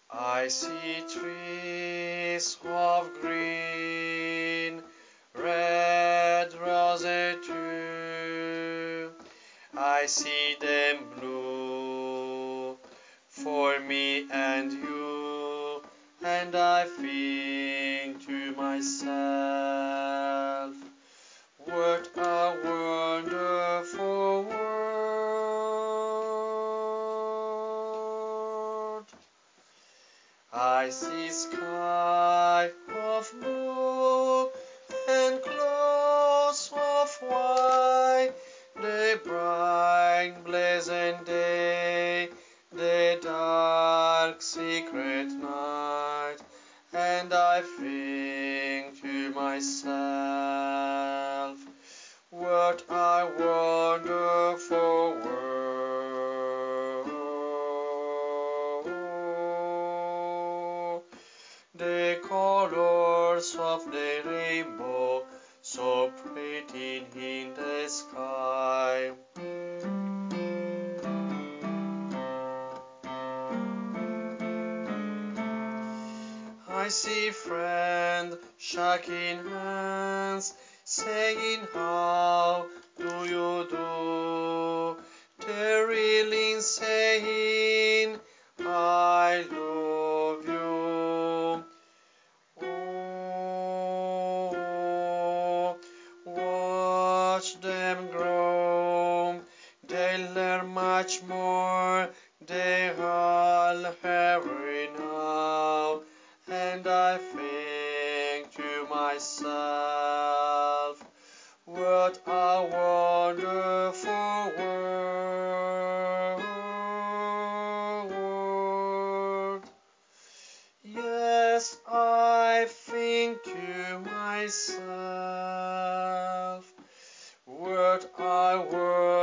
I see trees of green, red roses too. I see them blue for me and you, and I think to myself, what a wonderful world. I see sky of blue and clouds of white, the bright blessed day, the dark secret night, and I think to myself, what a wonderful world. The colors of the rainbow, so pretty in the sky. I see friends shaking hands, saying, how do you do? They're saying, I love you. Oh, watch them grow. They learn much more. They all hurry now. And I think to myself, what a wonderful world. Yes, I think to myself, what a wonderful